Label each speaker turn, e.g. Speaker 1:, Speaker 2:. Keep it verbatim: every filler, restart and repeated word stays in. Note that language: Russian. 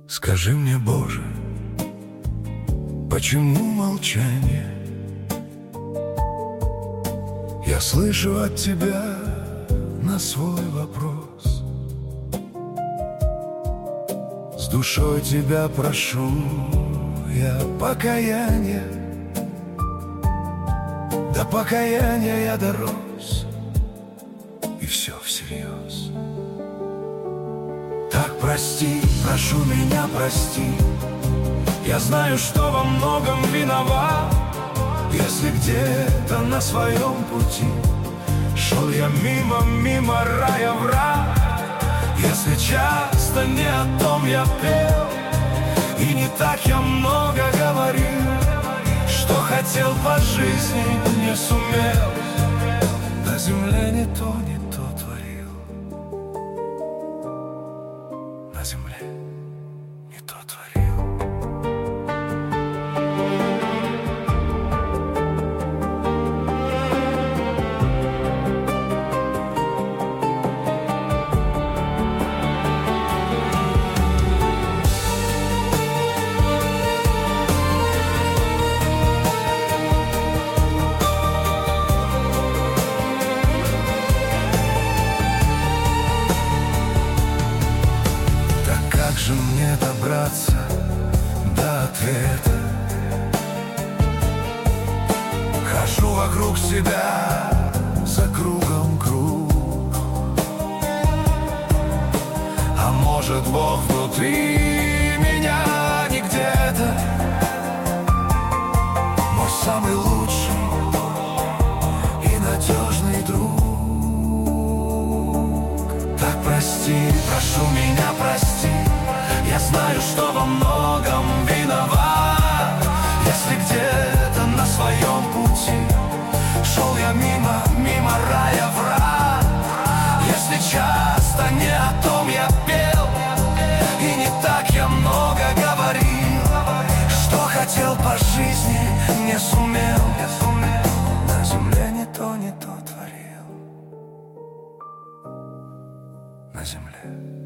Speaker 1: Скажи мне, Боже, почему молчание? Я слышу от Тебя на свой вопрос. С душой Тебя прошу я покаяния. До покаяния я дорос, и все всерьез. Так прости, прошу меня прости. Я знаю, что во многом виноват, если где-то на своем пути шел я мимо, мимо рая в рай. Если часто не о том я пел, и не так я много говорил, что хотел по жизни, не сумел. На земле не то, не то творил. На земле не то творил. Как же мне добраться до ответа? Хожу вокруг себя, за кругом круг. А может, Бог внутри меня, не где-то, мой самый лучший и надежный друг. Так прости, прошу меня прости. Я знаю, что во многом виноват, если где-то на своем пути шел я мимо, мимо рая в рай. Если часто не о том я пел, и не так я много говорил, что хотел по жизни, не сумел. На земле не то, не то творил. На земле